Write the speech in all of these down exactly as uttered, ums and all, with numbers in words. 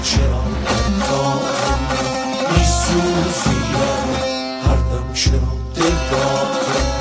چرا در کار میسوزیم، هر دم چرا دلدار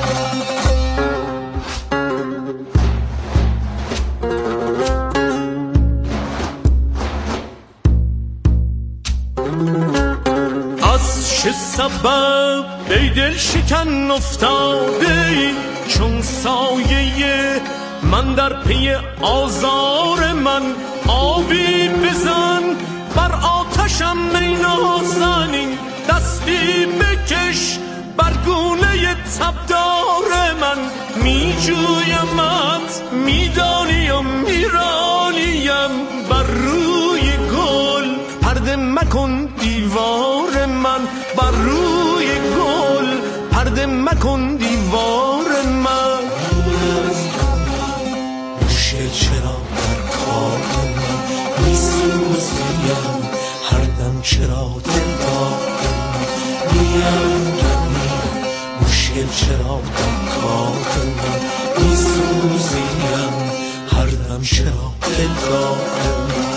چه سبب ای دل شکن افتاده ای، چون سایه من در پی آزار من. آبی بزن بر آتشم می نازنین، دستی بکش بر گونه تبدار من. می جویمت میدانیم میرانیم، بر روی گل پرده مکن دیوار من. بر روی گل پرده مکن دیوار من. مشکل چرا در کار من میسوزیم، هر دم چرا دلدار من میم گمیم. مشکل چرا در کار من میسوزیم، هر دم چرا دلدار من.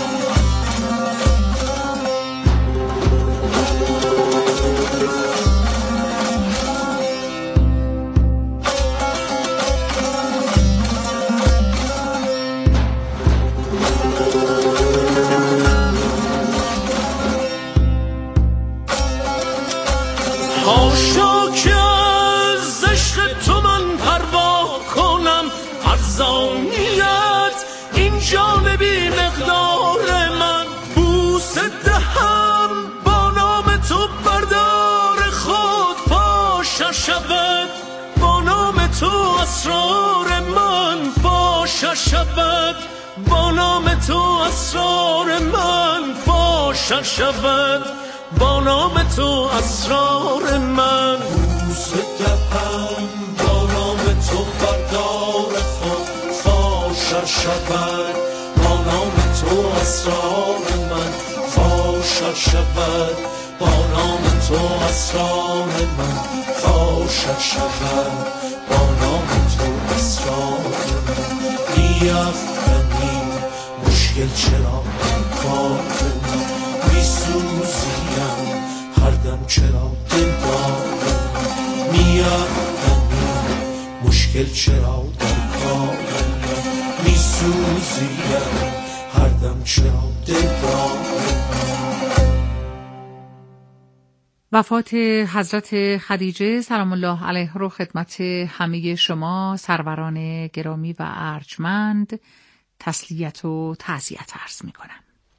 هاشا که از عشق تو من پروا کنم، ارزانیت این جان بی مقدار من. بوسه دهم با نام تو بردار خود فاش شود، با نام تو اسرار من فاش شود. با نام تو اسرار من فاش شود، با نام تو اسرار من. بوسه دهم با نام تو بردار خود فاش شود، با نام تو اسرار من فاش شود. با نام تو اسرار من فاش شود، با نام تو اسرار من. می‌افکنی مشکل چرا در کار من میسوزیم، هر دم چرا دلدار من. می‌افکنی مشکل چرا در کار من میسوزیم، هر دم چرا دلدار من. وفات حضرت خدیجه سلام الله علیها رو خدمت همه شما سروران گرامی و ارجمند تسلیت و تعزیت عرض می کنم.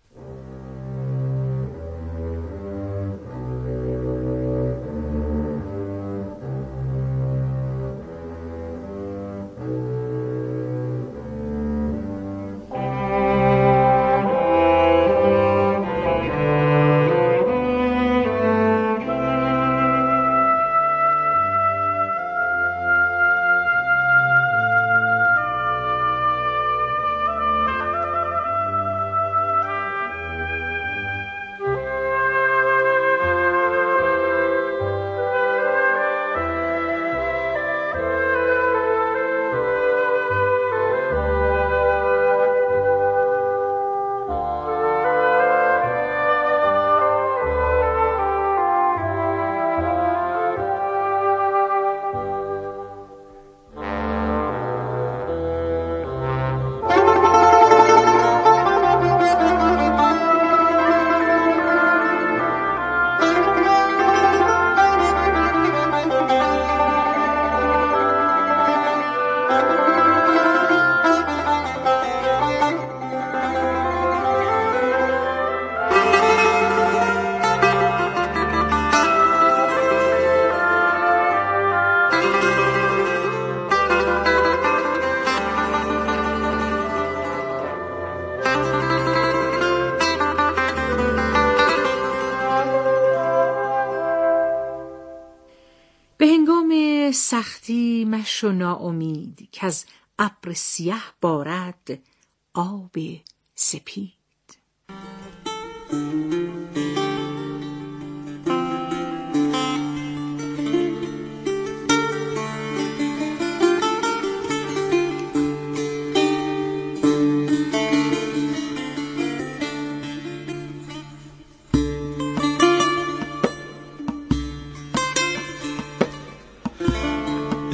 سختی مشو ناامید که از ابر سیه بارد آب سپید.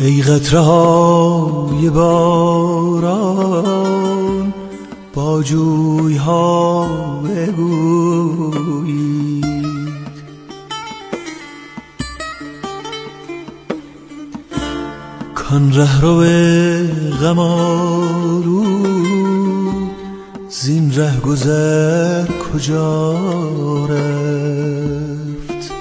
ای قطره‌های باران با جوی‌ها بگویید کان رهرو غم آلود زین ره گذر کجا رفت.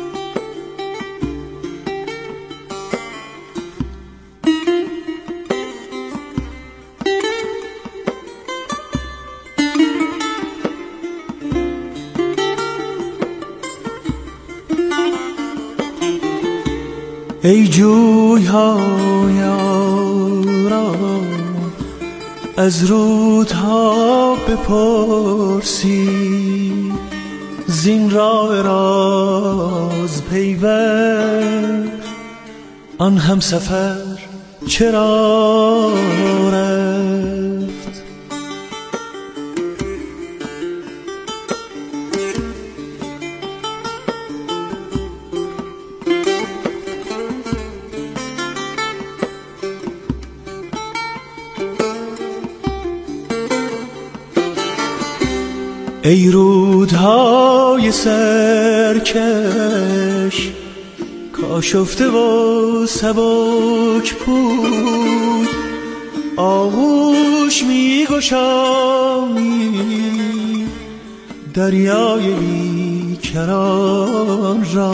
ای جوی‌های آرام از رودها بپرسید زین راه راز پیوند آن همسفر چرا رفت. ای رودهای سرکش کاشفته و سبک پود آغوش می گشایی دریای بیکران را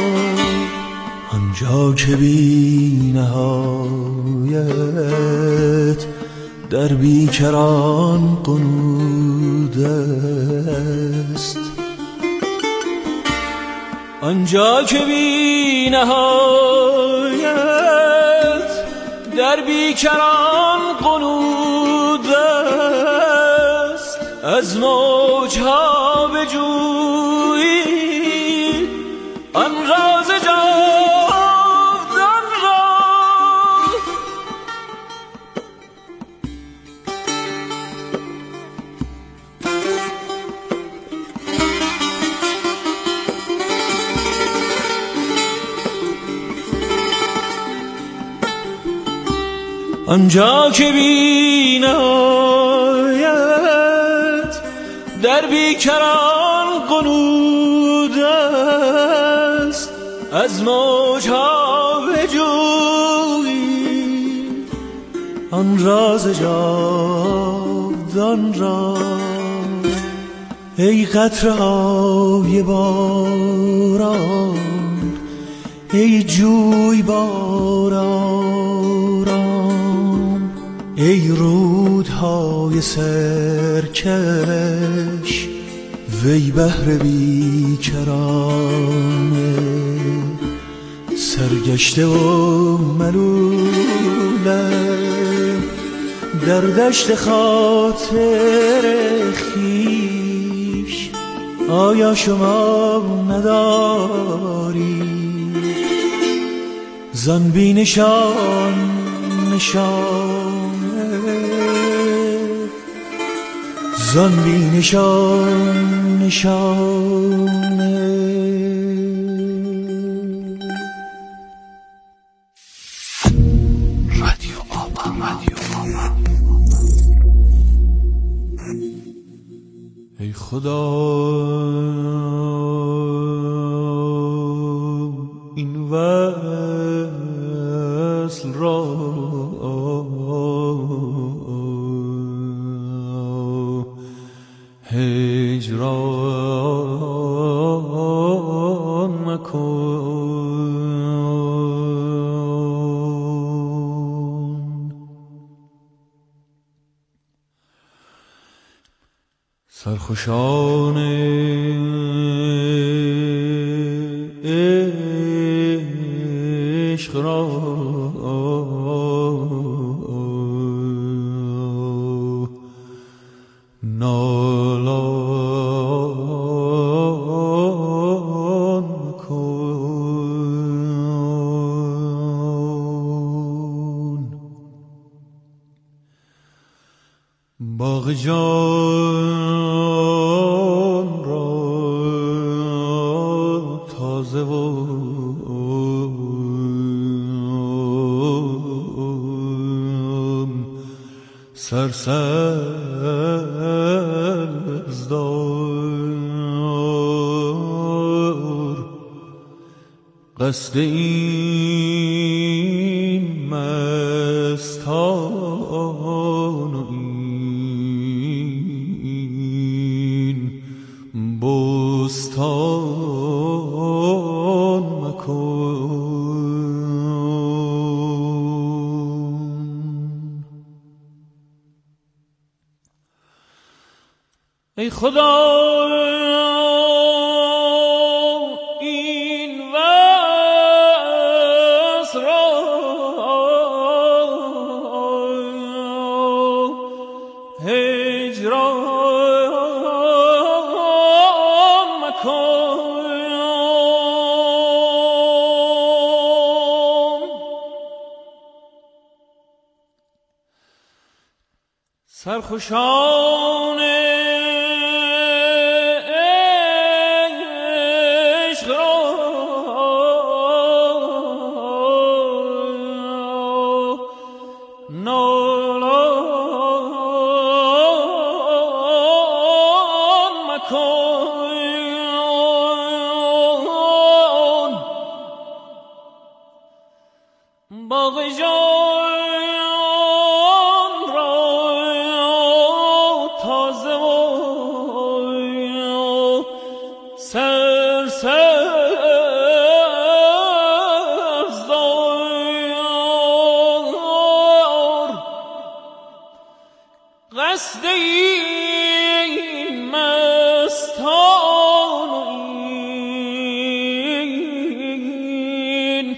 آنجا که بی نهایت در بیکران قنود است. آنجا که بی نهایت در بیکران قنود است از موجها بجویی آن راز جاودان را. آنجا که بی نهایت در بیکران قنود است از موجها بجویی آن راز جاودان را. ای قطره‌های باران ای جوی باران ای رودهای سرکش وی بحر بیکرانه سرگشته و ملولم در دشت خاطر خویش آیا شما نداری زان بی نشان نشانه زان بی نشان نشانه. رادیو آبا رادیو آبا. ای خدا این وصل را هجران مکن. سرخوشان عشق را نالان کن. باغ جان را تازه و سرسبز دار قصد این مستان و این بستان مکن. ای خدا این وصل را هجران مکن. سرخوشان قصد این مستان و این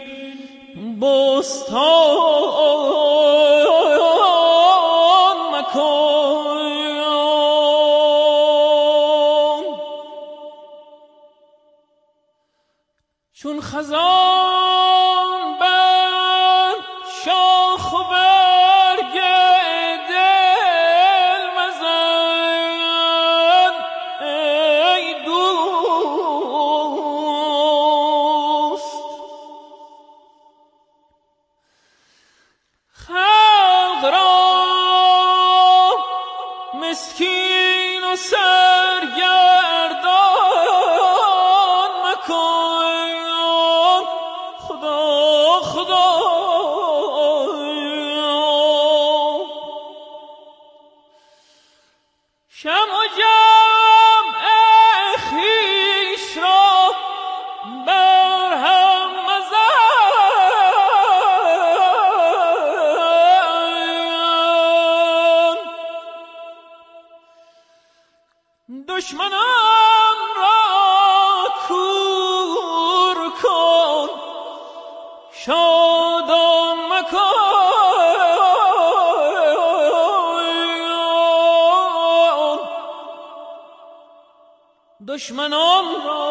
بستان مکن. چون خزان بر شاخ و برگ مسکین و سرگردان مکن. خدا خدا شمع و جمع خویش را بر هم مزن. دشمنان را کور کن شادان مکن. دشمنان را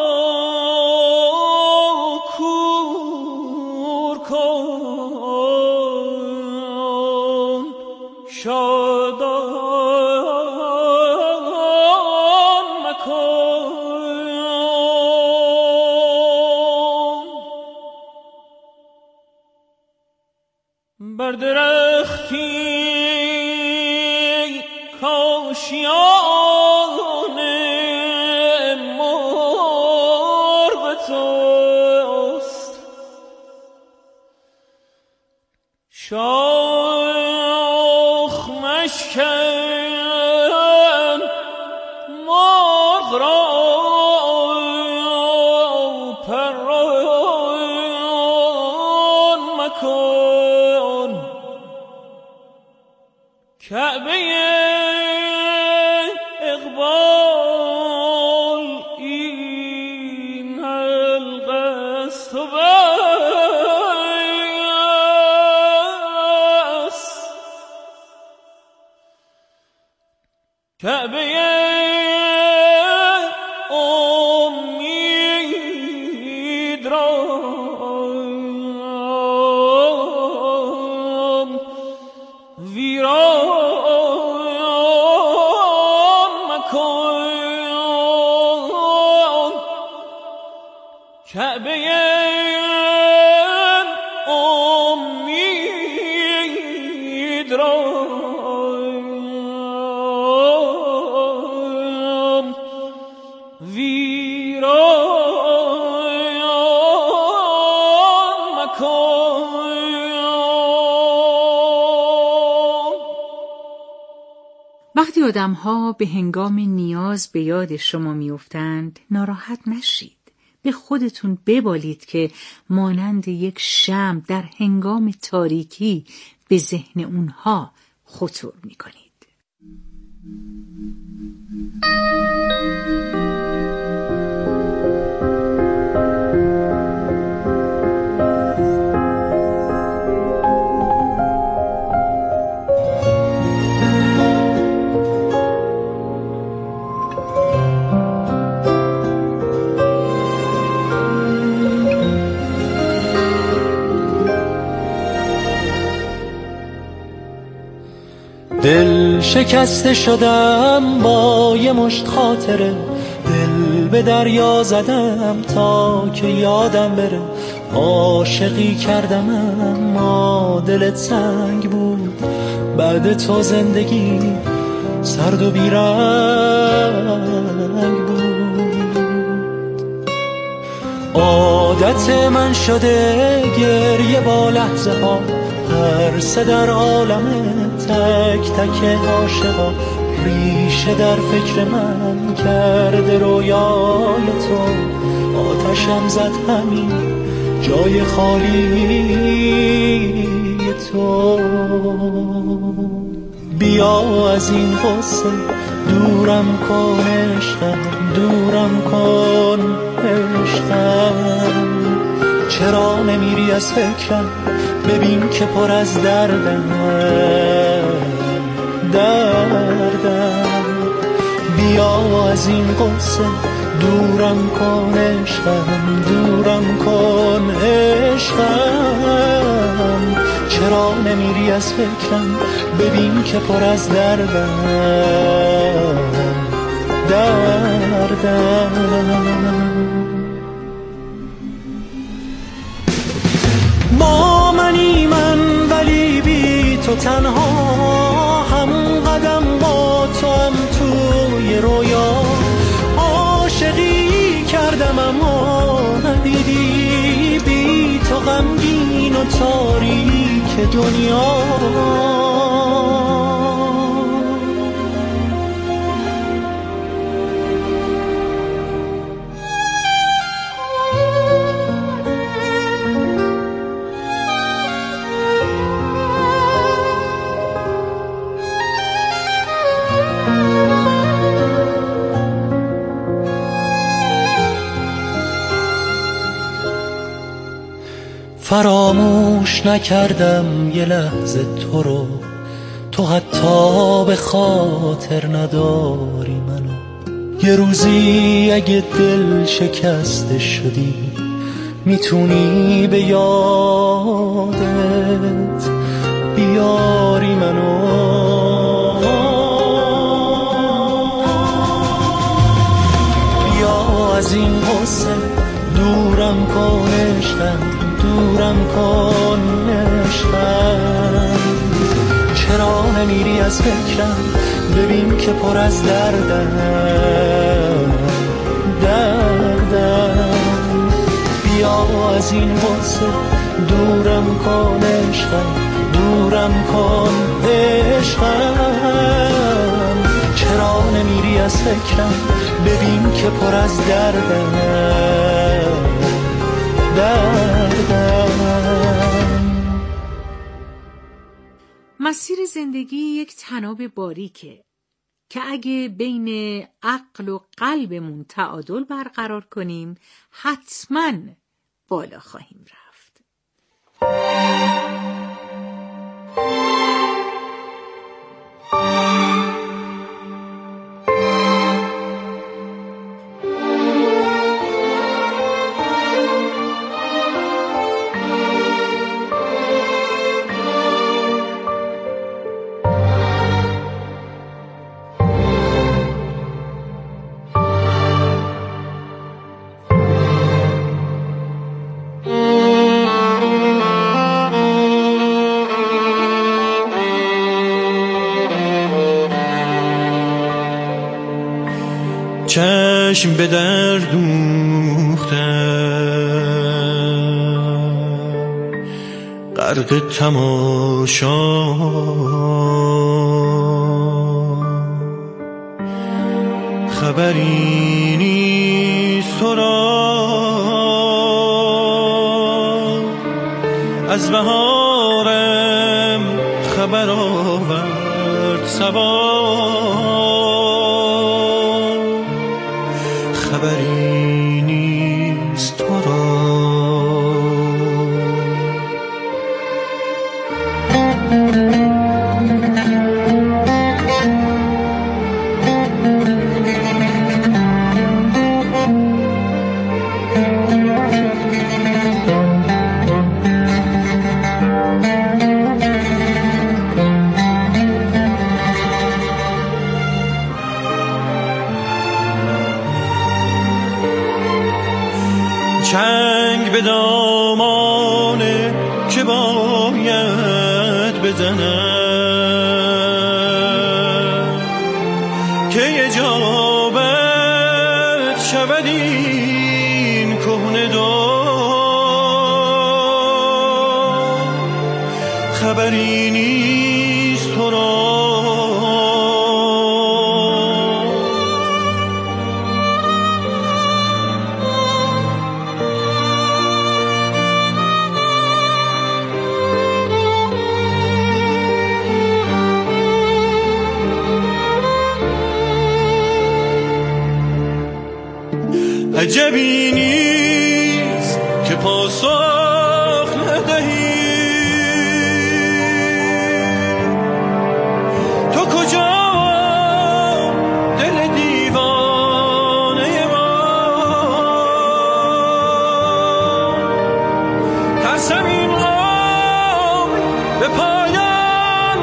کور کن شادان مکن. بر درختی کاشیان مرغ توست. شاخ مشکن مرغ را پران مکن. کعبه اقبال این حلقه است و بس. کعبه امید را ویران مکن. کعبه امید را وقتی آدم‌ها به هنگام نیاز به یاد شما می‌افتند، ناراحت نشید. به خودتون ببالید که مانند یک شمع در هنگام تاریکی به ذهن اونها خطور می‌کنید. دل شکسته شدم با یه مشت خاطره، دل به دریا زدم تا که یادم بره. عاشقی کردم اما دلت سنگ بود، بعد تو زندگی سرد و بیرنگ بود. عادت من شده گریه با لحظه ها، هر سه در عالم تک تک عاشقا. ریشه در فکر من کرده رویای تو، آتشم زد همین جای خالی تو. بیا از این قصه دورم کن عشقم، دورم کن عشقم. چرا نمیری از فکرم، ببین که پر از دردم دردم. بیا از این قصه دورم کن عشقم، دورم کن عشقم. چرا نمیری از فکرم، ببین که پر از دردم دردم. با منی من ولی بی تو تنها، هم قدم با تو هم توی رویا. عاشقی کردم اما ندیدی، بی تو غمگین و تاریک دنیا. فراموش نکردم یه لحظه تو رو، تو حتی به خاطر نداری منو. یه روزی اگه دل شکسته شدی، میتونی به یادت بیاری منو. بیا از این قصه دورم کن عشقم، دورم کن عشقم. چرا نمیری از فکرم، ببین که پر از دردم دردم. بیا از این قصه دورم کن عشقم، دورم کن عشقم. چرا نمیری از فکرم، ببین که پر از دردم دردم. مسیر زندگی یک طناب باریکه که اگه بین عقل و قلبمون تعادل برقرار کنیم حتما بالا خواهیم رفت. چشم به در دوختم، غرق تماشا. خبری نیست تو را از بهارم خبر آورد صبا خبری نیست تو را. چنگ به دامانه که باید بزنم که اجابت شود این کهنه دار خبری نیست تو را. عجبی نیست که پاسخ ندهی تو کجا دل دیوانه ما ترسم این عمر به پایان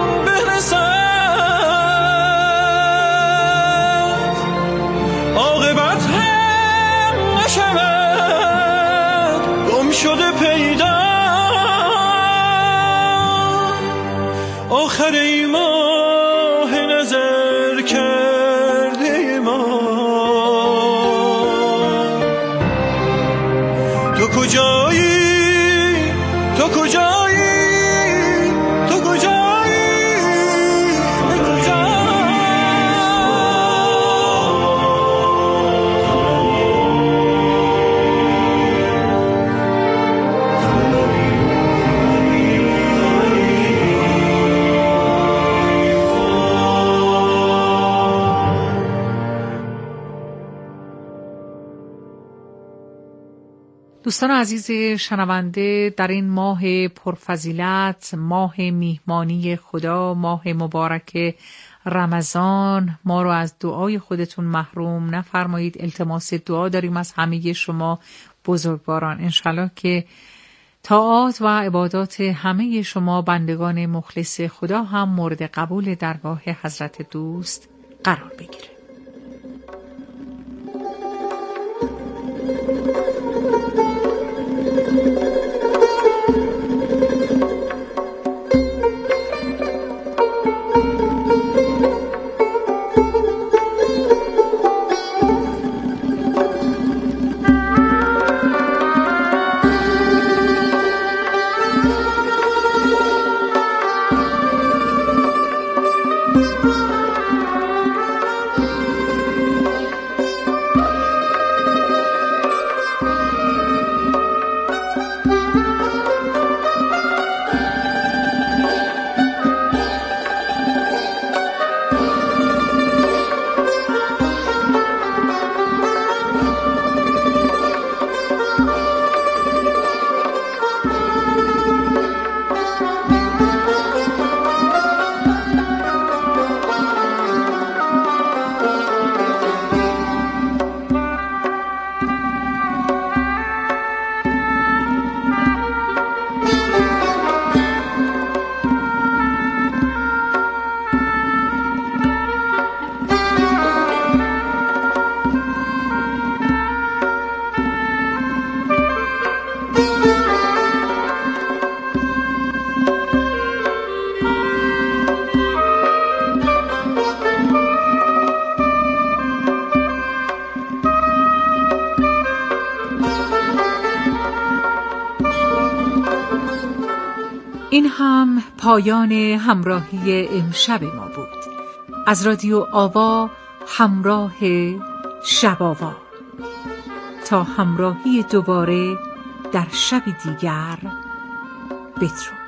برسد عاقبت شود گم شده پیدا آخر ای ماه نظر کرده ما تو کجایی تو کجایی تو کجایی تو کجایی. دوستان عزیز شنونده، در این ماه پرفضیلت، ماه میهمانی خدا، ماه مبارک رمضان، ما رو از دعای خودتون محروم نفرمایید. التماس دعا داریم از همه شما بزرگواران. انشالله که طاعات و عبادات همه شما بندگان مخلص خدا هم مورد قبول درگاه حضرت دوست قرار بگیره. این هم پایان همراهی امشب ما بود. از رادیو آوا همراه شب‌آوا. تا همراهی دوباره در شب دیگر. بدرود.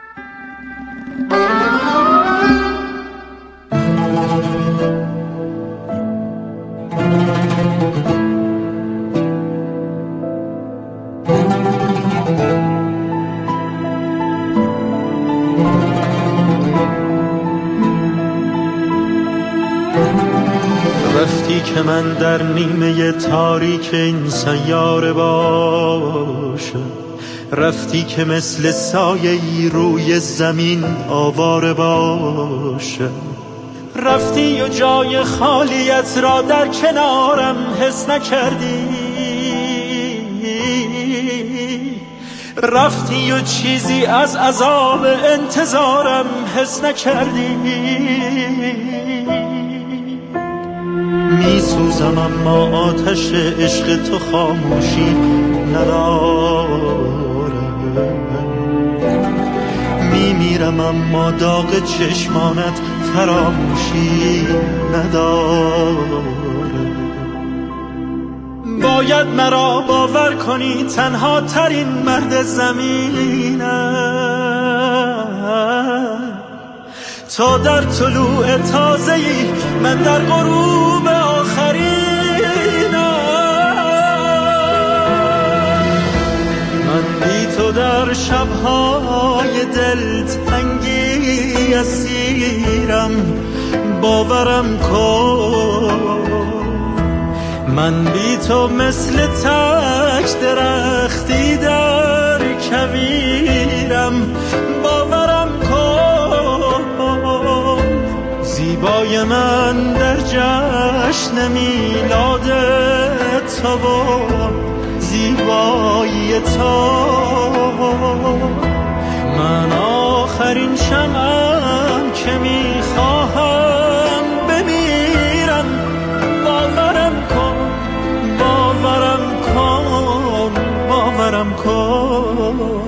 رفتی که من در نیمه تاریک این سیاره باشم، رفتی که مثل سایه‌ای روی زمین آواره باشم، رفتی و جای خالیت را در کنارم حس نکردی، رفتی و چیزی از عذاب انتظارم حس نکردی. می سوزم اما آتش عشق تو خاموشی ندارم، می میرم اما داغ چشمانت فراموشی ندارم. باید مرا باور کنی تنها ترین مرد زمینم، تا در طلوع تازه‌ای من در غروب آخرینم. من بی تو در شب‌های دلتنگی اسیرم، باورم کن. من بی تو مثل تک درختی در کویرم، باورم کن. زیبای من در جشن میلاد تو و زیبایی تو، من آخرین شمعم که میخواهم بمیرم. باورم کن، باورم کن، باورم کن.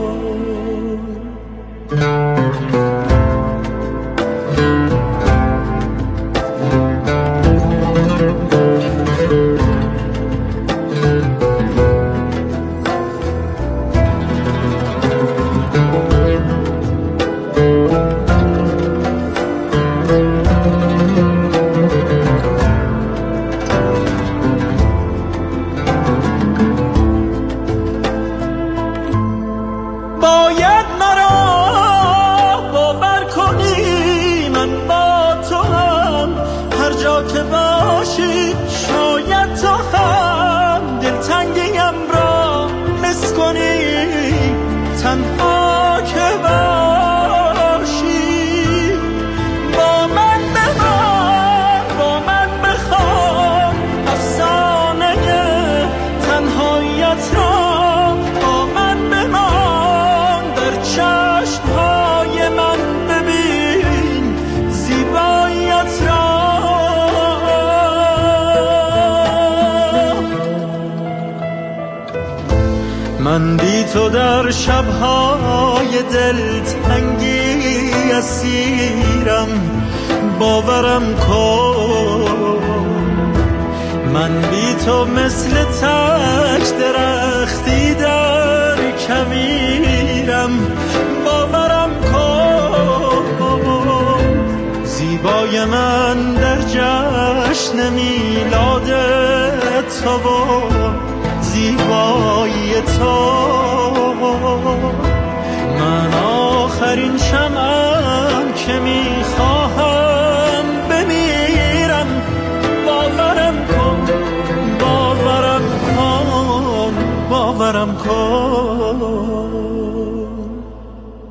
من بی تو در شب‌های دلتنگی اسیرم، باورم کن. من بی تو مثل تک درختی در کویرم، باورم کن. زیبای من در جشن میلاد تو و زیبایی تو، من آخرین شمعم که میخوام